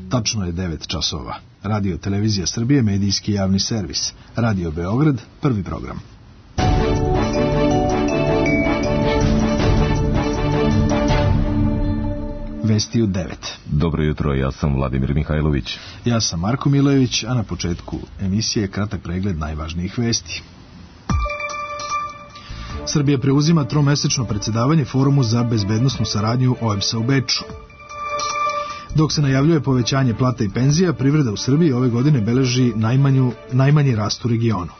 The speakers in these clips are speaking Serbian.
Tačno je 9 časova. Radio Televizija Srbije, medijski javni servis. Radio Beograd, prvi program. Vesti u 9. Dobro jutro, ja sam Vladimir Mihajlović. Ja sam Marko Milojević, a na početku emisije kratak pregled najvažnijih vesti. Srbija preuzima tromesečno predsjedavanje Forumu za bezbednosnu saradnju OEBS-a u Beču. Dok se najavljuje povećanje plata i penzija, privreda u Srbiji ove godine beleži najmanji rast u regionu.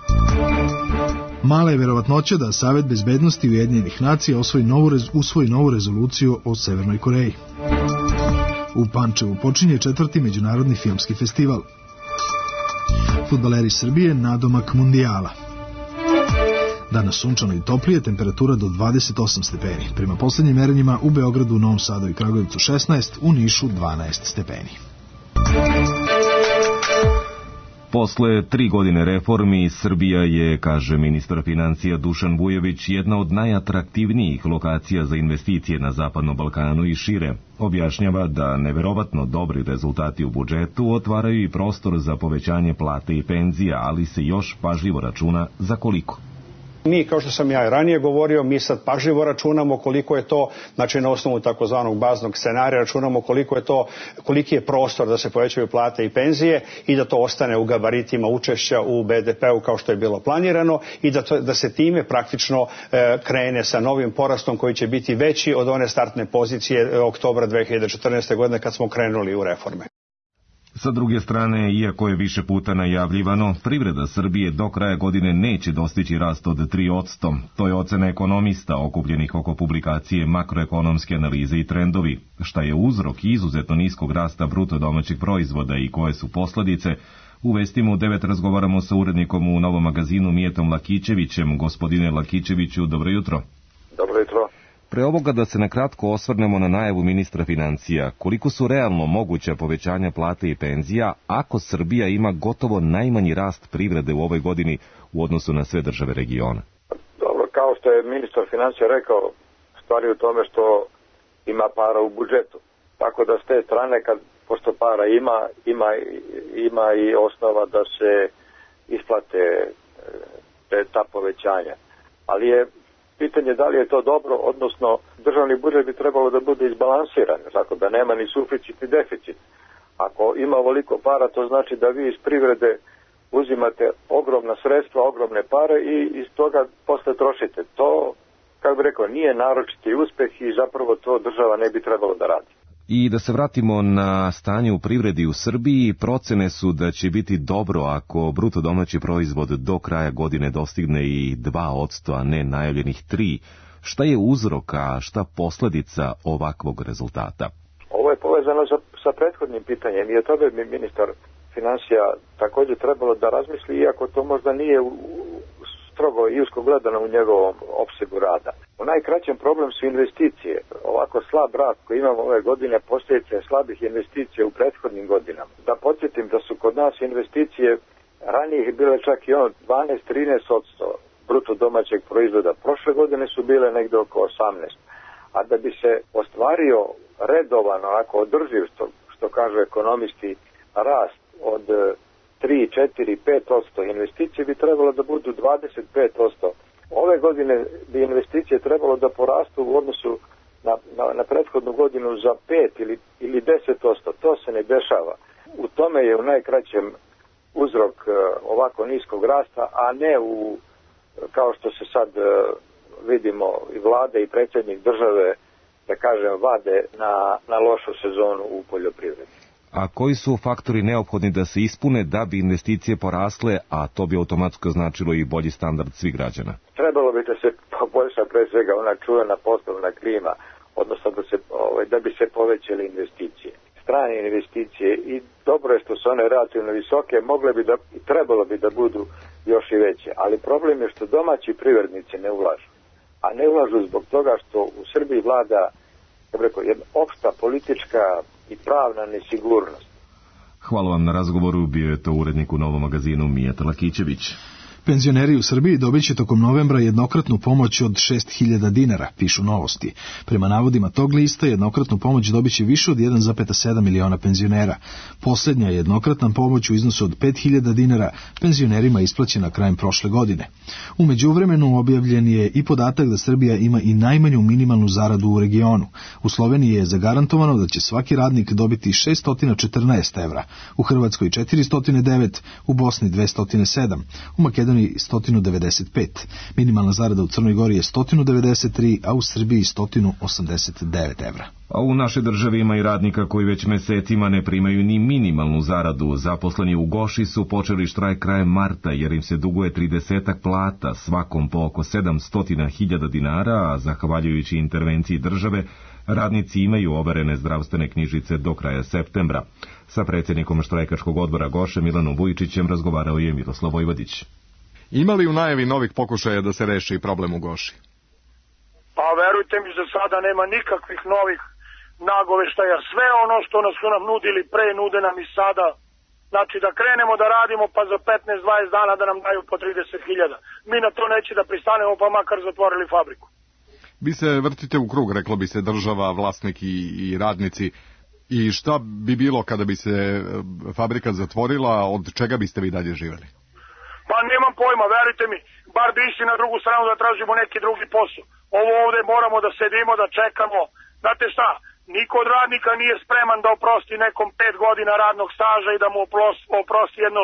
Mala je verovatnoća da Savet bezbednosti Ujedinjenih nacija usvoji novu rezoluciju o Severnoj Koreji. U Pančevu počinje 4. međunarodni filmski festival. Fudbaleri Srbije nadomak mundijala. Danas sunčano i toplije, temperatura do 28 stepeni. Prema posljednjim merenjima u Beogradu, Novom Sadu i Kragujevcu 16, u Nišu 12 stepeni. Posle 3 godine reformi, Srbija je, kaže ministar financija Dušan Vujović, jedna od najatraktivnijih lokacija za investicije na Zapadnom Balkanu i šire. Objašnjava da neverovatno dobri rezultati u budžetu otvaraju i prostor za povećanje plate i penzija, ali se još pažljivo računa za koliko. Mi, kao što sam ja i ranije govorio, mi sad pažljivo računamo koliko je to, znači na osnovu takozvanog baznog scenarija računamo koliki je prostor da se povećaju plate i penzije i da to ostane u gabaritima učešća u BDP-u kao što je bilo planirano i da se time praktično krene sa novim porastom koji će biti veći od one startne pozicije oktobra 2014. godine kad smo krenuli u reforme. Sa druge strane, iako je više puta najavljivano, privreda Srbije do kraja godine neće dostići rast od 3%. To je ocena ekonomista okupljenih oko publikacije Makroekonomske analize i trendovi. Šta je uzrok izuzetno niskog rasta bruto domaćeg proizvoda i koje su posljedice, u vestima u 9 razgovaramo sa urednikom u Novom magazinu Mijetom Lakićevićem. Gospodine Lakićeviću, dobro jutro. Dobro jutro. Pre ovoga da se nakratko osvrnemo na najavu ministra financija, koliko su realno moguća povećanja plate i penzija ako Srbija ima gotovo najmanji rast privrede u ovoj godini u odnosu na sve države regiona? Dobro, kao što je ministar financija rekao, stvari u tome što ima para u budžetu. Tako da s te strane, pošto para ima i osnova da se isplate ta povećanja. Ali je pitanje da li je to dobro, odnosno državni budžet bi trebalo da bude izbalansiran, tako da nema ni suficit ni deficit. Ako ima ovoliko para, to znači da vi iz privrede uzimate ogromna sredstva, ogromne pare i iz toga posle trošite. To, kako bi rekao, nije naročiti uspeh i zapravo to država ne bi trebalo da radi. I da se vratimo na stanje u privredi u Srbiji, procene su da će biti dobro ako bruto domaći proizvod do kraja godine dostigne i 2%, a ne najavljenih 3%. Šta je uzrok, a šta posljedica ovakvog rezultata? Ovo je povezano sa prethodnim pitanjem i o tome bi ministar financija također trebalo da razmisli, iako to možda nije strogo i usko gledano u njegovom opsegu rada. U najkraćem problem su investicije. Ovako slab rast koji imamo ove godine posljedica je slabih investicija u prethodnim godinama. Da podsjetim da su kod nas investicije ranije bile čak i 12-13% bruto domaćeg proizvoda. Prošle godine su bile negdje oko 18%. A da bi se ostvario redovan, onako održiv, što kažu ekonomisti, rast od 3-4-5% investicije bi trebalo da budu 25%. Ove godine bi investicije trebalo da porastu u odnosu na prethodnu godinu za 5 ili 10%. To se ne dešava. U tome je u najkraćem uzrok ovako niskog rasta, a ne kao što se sad vidimo i vlada i predsjednik države, da kažem, vade na lošu sezonu u poljoprivredi. A koji su faktori neophodni da se ispune da bi investicije porasle, a to bi automatski značilo i bolji standard svih građana? Trebalo bi da se poboljša pre svega ona čuvena poslovna klima, odnosno da bi se povećale investicije. Strane investicije i dobro je što su one relativno visoke, trebalo bi da budu još i veće. Ali problem je što domaći privrednici ne ulažu. A ne ulažu zbog toga što u Srbiji vlada, jedna opšta politička i pravna nesigurnost. Hvala vam na razgovoru, bio je to urednik u Novom magazinu Mijeta Lakićević. Penzioneri u Srbiji dobit će tokom novembra jednokratnu pomoć od 6.000 dinara, pišu Novosti. Prema navodima tog lista, jednokratnu pomoć dobit će više od 1,7 miliona penzionera. Posljednja jednokratna pomoć u iznosu od 5.000 dinara penzionerima isplaćena krajem prošle godine. U međuvremenu objavljen je i podatak da Srbija ima i najmanju minimalnu zaradu u regionu. U Sloveniji je zagarantovano da će svaki radnik dobiti 614 evra, u Hrvatskoj 409, u Bosni 207, u Makedoniji 195. Minimalna zarada u Crnoj Gori je 193, a u Srbiji 189 evra. A u našoj državi ima i radnika koji već mesecima ne primaju ni minimalnu zaradu. Zaposleni u Goši su počeli štrajk krajem marta jer im se duguje 30 plata, svakom po oko 700.000 dinara, a zahvaljujući intervenciji države, radnici imaju overene zdravstvene knjižice do kraja septembra. Sa predsjednikom štrajkačkog odbora Goše Milanom Vujčićem razgovarao je Miroslav Vojvodić. Ima li u najavi novih pokušaja da se reši problem u Goši? Pa verujte mi, za sada nema nikakvih novih nagoveštaja. Sve ono što nas su nam nudili pre, nude nam i sada. Znači da krenemo da radimo pa za 15-20 dana da nam daju po 30.000. Mi na to neće da pristanemo pa makar zatvorili fabriku. Vi se vrtite u krug, reklo bi se, država, vlasnik i radnici. I šta bi bilo kada bi se fabrika zatvorila, od čega biste vi dalje živeli? Pa nemam pojma, verujte mi, bar bi išli na drugu stranu da tražimo neki drugi posao. Ovo ovde moramo da sedimo, da čekamo. Znate šta, niko od radnika nije spreman da oprosti nekom 5 godina radnog staža i da mu oprosti jedno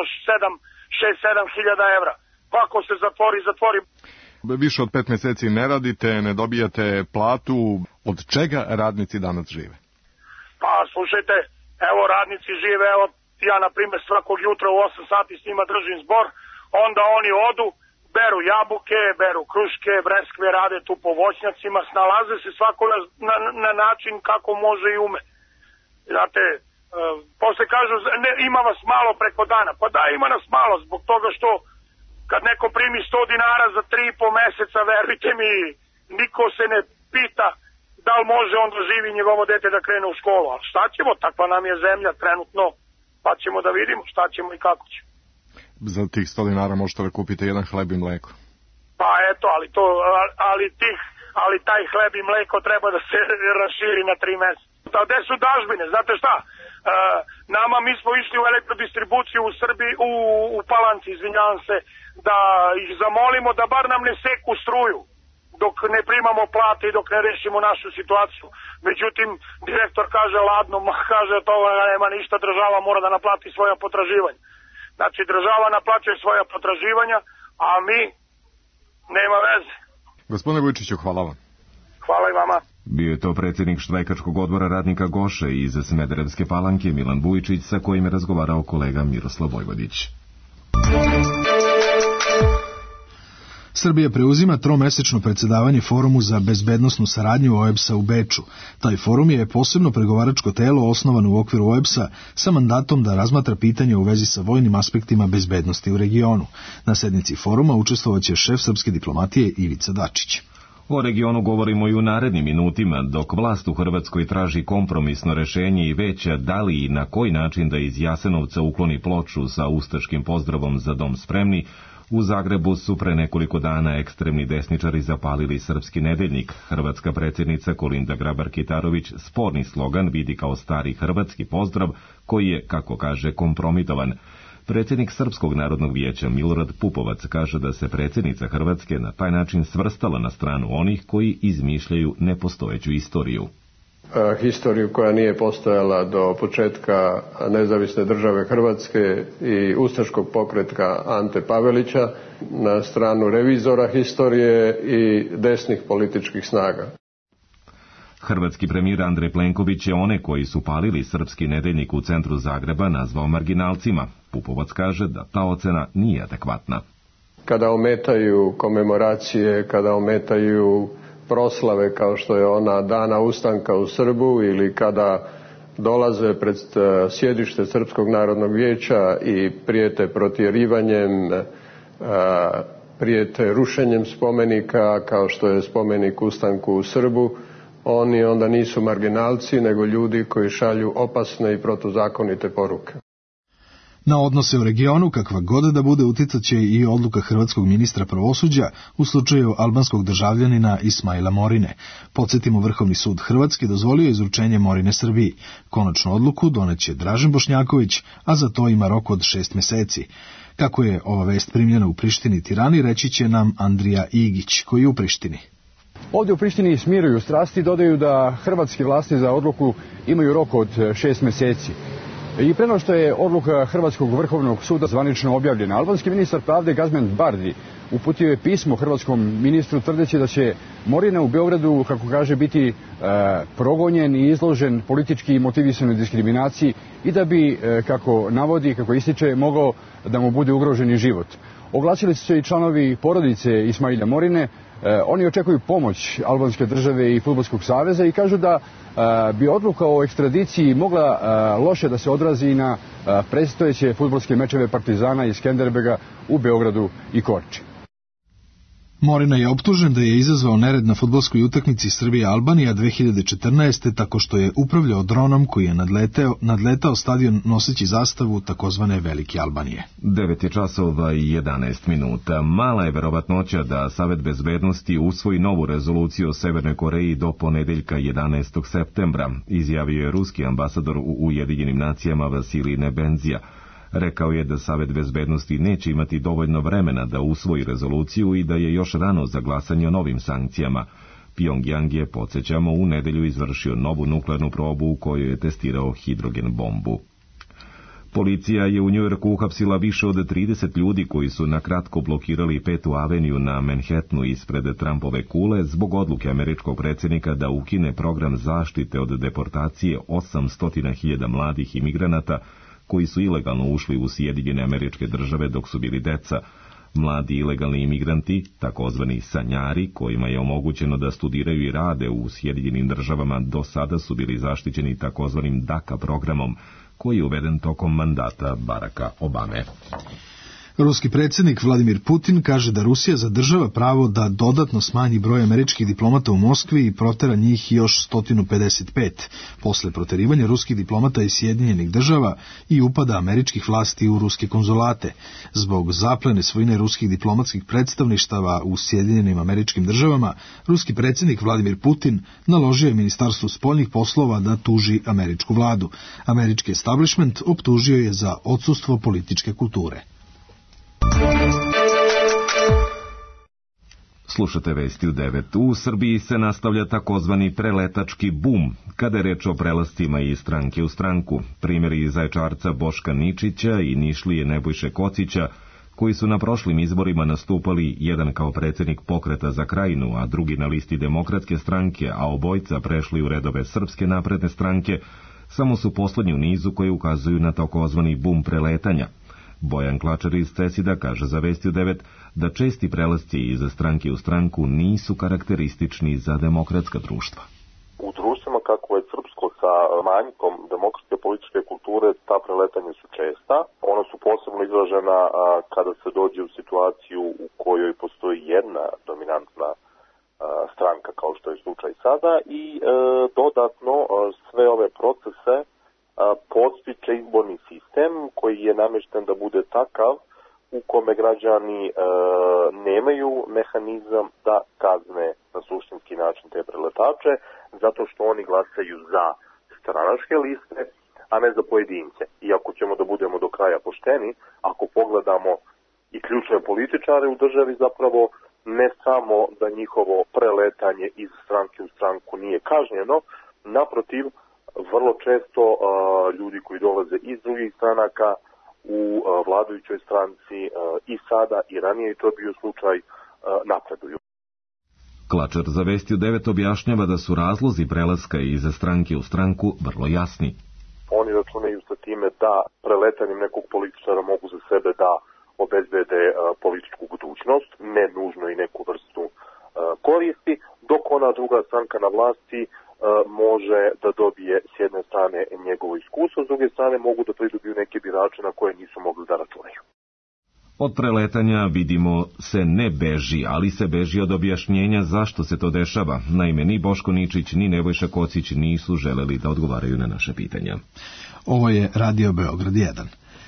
6-7 hiljada evra. Pa ako se zatvori. Više od 5 meseci ne radite, ne dobijate platu. Od čega radnici danas žive? Pa slušajte, evo radnici žive, evo ja na primjer svakog jutra u 8 sati s njima držim zbor, onda oni odu, beru jabuke, beru kruške, breskve, rade tu po voćnjacima, snalaze se svako na način kako može i ume. Znate, posle kažu, ne, ima vas malo preko dana. Pa da, ima nas malo, zbog toga što kad neko primi 100 dinara za 3,5 meseca, verujte mi, niko se ne pita da li može on da živi njegovo dete da krene u školu. A šta ćemo, takva nam je zemlja trenutno, pa ćemo da vidimo šta ćemo i kako ćemo. Za tih 100 dinara možete da kupite jedan hleb i mleko. Pa eto, ali taj hleb i mleko treba da se raširi na 3 meseca. Gde su dažbine, znate šta? Mi smo išli u elektrodistribuciju u Srbiji, u Palanci, izvinjavam se, da ih zamolimo da bar nam ne seku struju dok ne primamo plate i dok ne rešimo našu situaciju. Međutim, direktor kaže ladno, kaže to nema ništa, država mora da naplati svoja potraživanja. Znači, država naplaćuje svoja potraživanja, a mi nema veze. Gospodine Vujčiću, hvala vam. Hvala i vama. Bio je to predsjednik štrajkačkog odbora radnika Goše iz Smederevske Palanke Milan Vujčić, sa kojim je razgovarao kolega Miroslav Vojvodić. Srbija preuzima tromesečno predsjedavanje Forumu za bezbednosnu saradnju OEBS-a u Beču. Taj forum je posebno pregovaračko telo osnovano u okviru OEBS-a sa mandatom da razmatra pitanja u vezi sa vojnim aspektima bezbednosti u regionu. Na sednici foruma učestvovaće šef srpske diplomatije Ivica Dačić. O regionu govorimo i u narednim minutima, dok vlast u Hrvatskoj traži kompromisno rešenje i veća da li i na koji način da iz Jasenovca ukloni ploču sa ustaškim pozdravom Za dom spremni. U Zagrebu su pre nekoliko dana ekstremni desničari zapalili Srpski nedeljnik. Hrvatska predsjednica Kolinda Grabar-Kitarović sporni slogan vidi kao stari hrvatski pozdrav koji je, kako kaže, kompromitovan. Predsjednik Srpskog narodnog vijeća Milorad Pupovac kaže da se predsjednica Hrvatske na taj način svrstala na stranu onih koji izmišljaju nepostojeću istoriju. Historiju koja nije postojala do početka nezavisne države Hrvatske i ustaškog pokretka Ante Pavelića, na stranu revizora historije i desnih političkih snaga. Hrvatski premijer Andrej Plenković je one koji su palili Srpski nedeljnik u centru Zagreba nazvao marginalcima. Pupovac kaže da ta ocena nije adekvatna. Kada ometaju komemoracije, kada ometaju proslave kao što je ona Dana ustanka u Srbu ili kada dolaze pred sjedište Srpskog narodnog vijeća i prijete protjerivanjem, prijete rušenjem spomenika kao što je spomenik ustanku u Srbu, oni onda nisu marginalci nego ljudi koji šalju opasne i protuzakonite poruke. Na odnose u regionu, kakva god da bude, uticaće i odluka hrvatskog ministra pravosuđa u slučaju albanskog državljanina Ismaila Morine. Podsjetimo, Vrhovni sud Hrvatske dozvolio izručenje Morine Srbiji. Konačnu odluku doneće Dražen Bošnjaković, a za to ima rok od 6 meseci. Kako je ova vest primljena u Prištini i Tirani, reći će nam Andrija Igić, koji je u Prištini. Ovdje u Prištini smiruju strasti, dodaju da hrvatski vlasti za odluku imaju rok od 6 meseci. I preno što je odluka Hrvatskog vrhovnog suda zvanično objavljena, albanski ministar pravde Gazmend Bardi uputio je pismo hrvatskom ministru tvrdeći da će Morina u Beogradu, kako kaže, biti progonjen i izložen politički motivisanoj diskriminaciji i da bi, kako navodi, kako ističe, mogao da mu bude ugrožen i život. Oglasili su se i članovi porodice Ismaila Morine. Oni očekuju pomoć albanske države i Fudbalskog saveza i kažu da bi odluka o ekstradiciji mogla loše da se odrazi na predstojeće fudbalske mečeve Partizana i Skenderbega u Beogradu i Korči. Morina je optužen da je izazvao nered na fudbalskoj utakmici Srbija-Albanija 2014. tako što je upravljao dronom koji je nadletao stadion noseći zastavu takozvane Velike Albanije. 9 je časova i 11 minuta. Mala je verovatnoća da Savet bezbednosti usvoji novu rezoluciju o Severnoj Koreji do ponedeljka 11. septembra, izjavio je ruski ambasador u Ujedinjenim nacijama Vasilij Nebenzija. Rekao je da Savet bezbednosti neće imati dovoljno vremena da usvoji rezoluciju i da je još rano za glasanje o novim sankcijama. Pjongjang je, podsjećamo, u nedelju izvršio novu nuklearnu probu u kojoj je testirao hidrogen bombu. Policija je u Njujorku uhapsila više od 30 ljudi koji su na kratko blokirali 5. aveniju na Manhattanu ispred Trumpove kule zbog odluke američkog predsjednika da ukine program zaštite od deportacije 800.000 mladih imigranata koji su ilegalno ušli u Sjedinjene Američke Države dok su bili deca. Mladi ilegalni imigranti, takozvani sanjari, kojima je omogućeno da studiraju i rade u Sjedinjenim Državama, do sada su bili zaštićeni takozvanim DACA programom, koji je uveden tokom mandata Baracka Obame. Ruski predsjednik Vladimir Putin kaže da Rusija zadržava pravo da dodatno smanji broj američkih diplomata u Moskvi i protera njih još 155, posle proterivanja ruskih diplomata iz Sjedinjenih Država i upada američkih vlasti u ruske konzulate. Zbog zaplene svojine ruskih diplomatskih predstavništava u Sjedinjenim Američkim Državama, ruski predsjednik Vladimir Putin naložio je Ministarstvu spoljnih poslova da tuži američku vladu. Američki establishment optužio je za odsustvo političke kulture. Slušate vesti u 9. U Srbiji se nastavlja takozvani preletački bum, kada je reč o prelascima iz stranke u stranku. Primjeri Zaječarca Boška Ničića i Nišlije Nebojše Kocića, koji su na prošlim izborima nastupali, jedan kao predsjednik Pokreta za Krajinu, a drugi na listi Demokratske stranke, a obojca prešli u redove Srpske napredne stranke, samo su poslednji u nizu koji ukazuju na takozvani bum preletanja. Bojan Klačar iz Cesida kaže za Vesti u 9 da česti prelasci iz stranke u stranku nisu karakteristični za demokratska društva. U društvima kako je srpsko sa manjkom demokratske političke kulture ta preletanja su česta. Ona su posebno izražena kada se dođe u situaciju u kojoj postoji jedna dominantna stranka kao što je slučaj sada i dodatno sve ove procese podstiče izborni sistem koji je namješten da bude takav u kome građani nemaju mehanizam da kazne na suštinski način te preletače, zato što oni glasaju za stranačke liste, a ne za pojedince. I ako ćemo da budemo do kraja pošteni, ako pogledamo i ključne političare u državi, zapravo ne samo da njihovo preletanje iz stranke u stranku nije kažnjeno, naprotiv, vrlo često ljudi koji dolaze iz drugih stranaka u vladajućoj stranci i sada i ranije je to bio slučaj, napreduju. Klačar za Vesti u 9 objašnjava da su razlozi prelaska iz stranke u stranku vrlo jasni. Oni računaju sa time da preletanjem nekog političara mogu za sebe da obezbede političku budućnost, ne nužno i neku vrstu koristi, dok ona druga stranka na vlasti može da dobije s jedne strane njegovo iskustvo, s druge strane mogu da pridobiju neke birače na koje nisu mogli da računaju. Od preletanja, vidimo, se ne beži, ali se beži od objašnjenja zašto se to dešava. Naime, ni Boško Ničić, ni Nebojša Kocić nisu želeli da odgovaraju na naše pitanja. Ovo je Radio Beograd 1.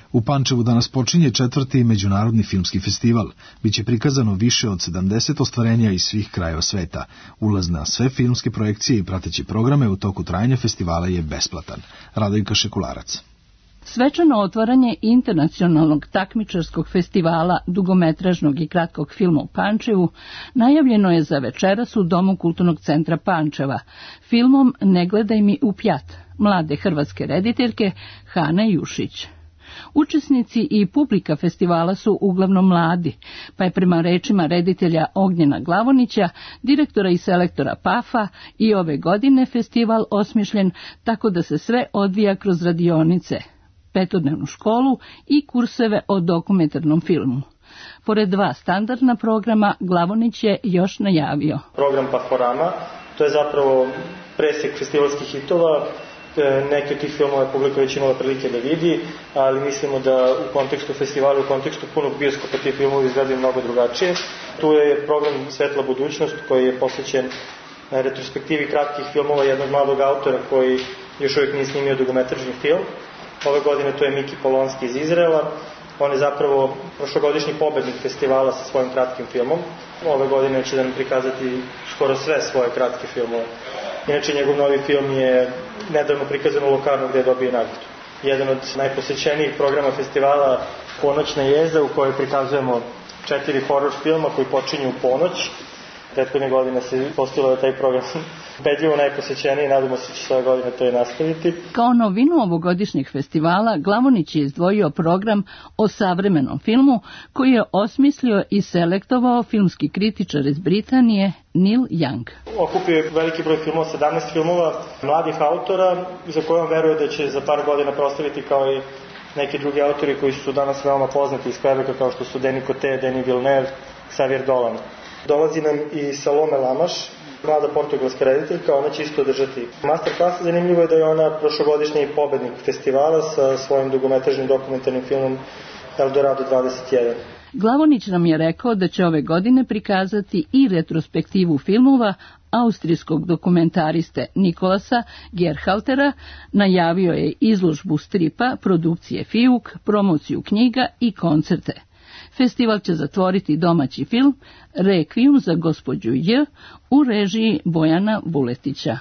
U Pančevu danas počinje 4. međunarodni filmski festival. Biće prikazano više od 70 ostvarenja iz svih krajeva sveta. Ulaz na sve filmske projekcije i prateće programe u toku trajanja festivala je besplatan. Radojka Šekularac. Svečano otvaranje internacionalnog takmičarskog festivala dugometražnog i kratkog filma u Pančevu najavljeno je za večeras u Domu kulturnog centra Pančeva filmom Ne gledaj mi u pjat mlade hrvatske rediteljke Hane Jušić. Učesnici i publika festivala su uglavnom mladi, pa je prema rečima reditelja Ognjena Glavonića, direktora i selektora PAF-a, i ove godine festival osmišljen tako da se sve odvija kroz radionice, petodnevnu školu i kurseve o dokumentarnom filmu. Pored 2 standardna programa, Glavonić je još najavio. Program Paforama, to je zapravo presjek festivalskih hitova. Neki od tih filmova je publika već imala prilike da vidi, ali mislimo da u kontekstu festivala, u kontekstu punog bioskopa ti filmovi izgledaju mnogo drugačije. Tu je program Svetla budućnost koji je posvećen retrospektivi kratkih filmova jednog mladog autora koji još uvijek nije snimio dugometražni film. Ove godine to je Miki Polonski iz Izraela. On je zapravo prošlogodišnji pobednik festivala sa svojim kratkim filmom. Ove godine će nam prikazati skoro sve svoje kratke filmove. Inače, njegov novi film je nedavno prikazan u Lokarnu gde je dobio nagradu. Jedan od najposećenijih programa festivala Ponoćna jeza, u kojoj prikazujemo 4 horor filma koji počinju u ponoć. Prethodne godine se postavilo da taj program bedljivo najposećeniji, nadamo se će sve godine to i nastaviti. Kao novinu ovogodišnjeg festivala, Glavonić je izdvojio program o savremenom filmu koji je osmislio i selektovao filmski kritičar iz Britanije Neil Young. Okupio je veliki broj filmova, 17 filmova mladih autora, za koje on veruje da će za par godina proslaviti kao i neki drugi autori koji su danas veoma poznati iz Quebeca, kao što su Denis Coté, Denis Villeneuve, Xavier Dolan. Dolazi nam i Salome Lamaš, mlada portugalska rediteljka, ona će isto održati masterclass. Zanimljivo je da je ona prošlogodišnji pobednik festivala sa svojim dugometražnim dokumentarnim filmom Eldorado 21. Glavonić nam je rekao da će ove godine prikazati i retrospektivu filmova austrijskog dokumentariste Nikolasa Gerhaltera, najavio je izložbu stripa, produkcije Fiuk, promociju knjiga i koncerte. Festival će zatvoriti domaći film Rekvijum za gospođu J u režiji Bojana Vuletića.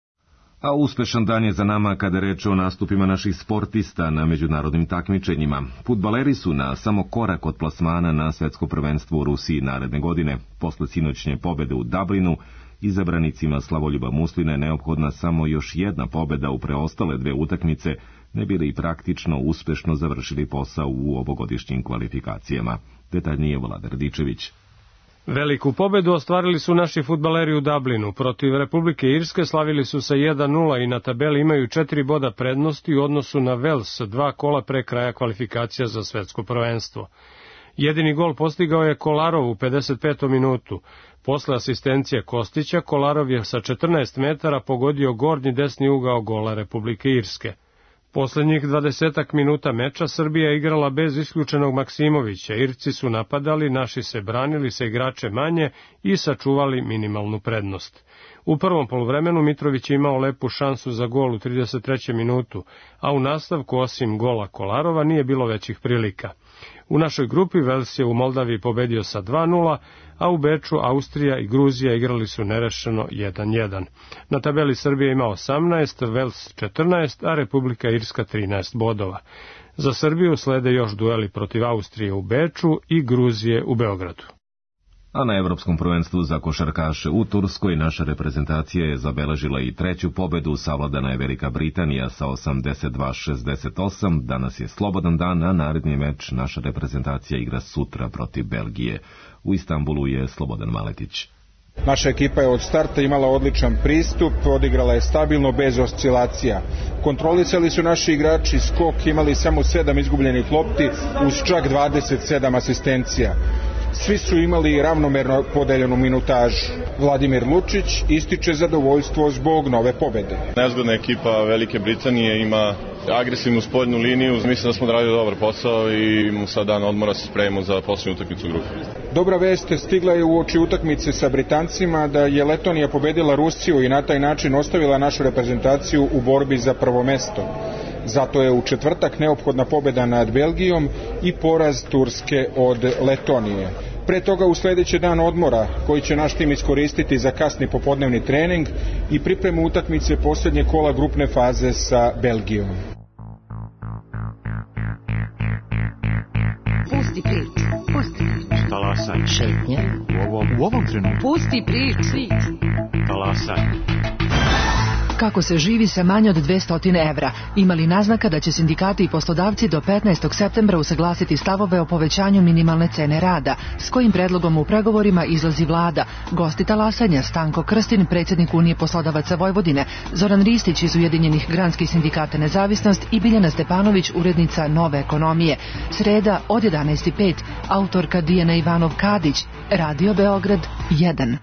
A uspešan dan je za nama kada reče o nastupima naših sportista na međunarodnim takmičenjima. Fudbaleri su na samo korak od plasmana na svetsko prvenstvo u Rusiji naredne godine. Posle sinoćnje pobede u Dublinu, izabranicima Slavoljuba Muslina je neophodna samo još jedna pobeda u preostale 2 utakmice, ne bi li praktično uspešno završili posao u ovogodišnjim kvalifikacijama. Detaljnije Vladar Dičević. Veliku pobedu ostvarili su naši fudbaleri u Dublinu. Protiv Republike Irske slavili su sa 1:0 i na tabeli imaju 4 boda prednosti u odnosu na Vels 2 kola pre kraja kvalifikacija za svetsko prvenstvo. Jedini gol postigao je Kolarov u 55. minutu. Posle asistencije Kostića, Kolarov je sa 14 metara pogodio gornji desni ugao gola Republike Irske. Poslednjih 20 minuta meča Srbija je igrala bez isključenog Maksimovića. Irci su napadali, naši se branili sa igrače manje i sačuvali minimalnu prednost. U prvom poluvremenu Mitrović je imao lepu šansu za gol u 33. minutu, a u nastavku osim gola Kolarova nije bilo većih prilika. U našoj grupi Vels je u Moldaviji pobedio sa 2:0, a u Beču Austrija i Gruzija igrali su nerešeno 1:1. Na tabeli Srbija ima 18, Vels 14, a Republika Irska 13 bodova. Za Srbiju slede još dueli protiv Austrije u Beču i Gruzije u Beogradu. A na Evropskom prvenstvu za košarkaše u Turskoj naša reprezentacija je zabeležila i 3. pobedu, savladana je Velika Britanija sa 82-68. Danas je slobodan dan, a naredni meč naša reprezentacija igra sutra protiv Belgije. U Istanbulu je Slobodan Maletić. Naša ekipa je od starta imala odličan pristup, odigrala je stabilno bez oscilacija. Kontrolisali su naši igrači skok, imali samo 7 izgubljenih lopti uz čak 27 asistencija. Svi su imali ravnomerno podeljenu minutažu. Vladimir Lučić ističe zadovoljstvo zbog nove pobede. Nezgodna ekipa Velike Britanije ima agresivnu spoljnu liniju. Mislim da smo odradili dobar posao i imamo sad dan odmora se spremimo za posljednju utakmicu u grupi. Dobra vest stigla je uoči utakmice sa Britancima da je Letonija pobedila Rusiju i na taj način ostavila našu reprezentaciju u borbi za prvo mesto. Zato je u četvrtak neophodna pobjeda nad Belgijom i poraz Turske od Letonije. Pre toga usledeće dan odmora koji će naš tim iskoristiti za kasni popodnevni trening i pripremu utakmice posljednje kola grupne faze sa Belgijom. Pusti priču, pusti priču. Talasaj. Šetnje. U ovom trenutku. Pusti priču. Talasaj. Kako se živi sa manje od 200 evra? Ima li naznaka da će sindikati i poslodavci do 15. septembra usaglasiti stavove o povećanju minimalne cene rada? S kojim predlogom u pregovorima izlazi vlada? Gosti talasanja Stanko Krstin, predsjednik Unije poslodavaca Vojvodine, Zoran Ristić iz Ujedinjenih granskih sindikata Nezavisnost i Biljana Stepanović, urednica Nove ekonomije. Sreda od 11:05, autorka Dijana Ivanov-Kadić, Radio Beograd 1.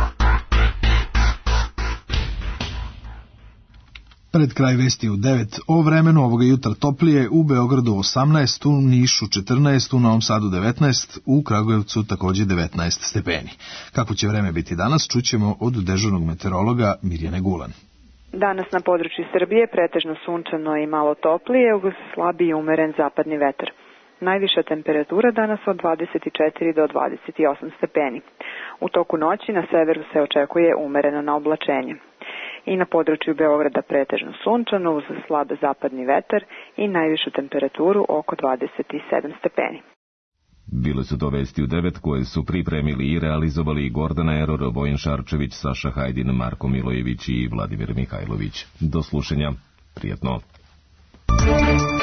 Pred kraj vesti u 9, o vremenu ovoga jutra toplije, u Beogradu 18, u Nišu 14, u Novom Sadu 19, u Kragujevcu također 19 stepeni. Kako će vreme biti danas, čućemo od dežurnog meteorologa Mirjane Gulan. Danas na području Srbije pretežno sunčano i malo toplije, uz slabi i umeren zapadni vetar. Najviša temperatura danas od 24 do 28 stepeni. U toku noći na severu se očekuje umereno na oblačenje. I na području Beograda pretežno sunčano uz slab zapadni vetar i najvišu temperaturu oko 27 stepeni. Bile su to vesti u 9 koje su pripremili i realizovali Gordana Eror, Vojin Šarčević, Saša Hajdin, Marko Milojević i Vladimir Mihajlović. Do slušanja. Prijetno.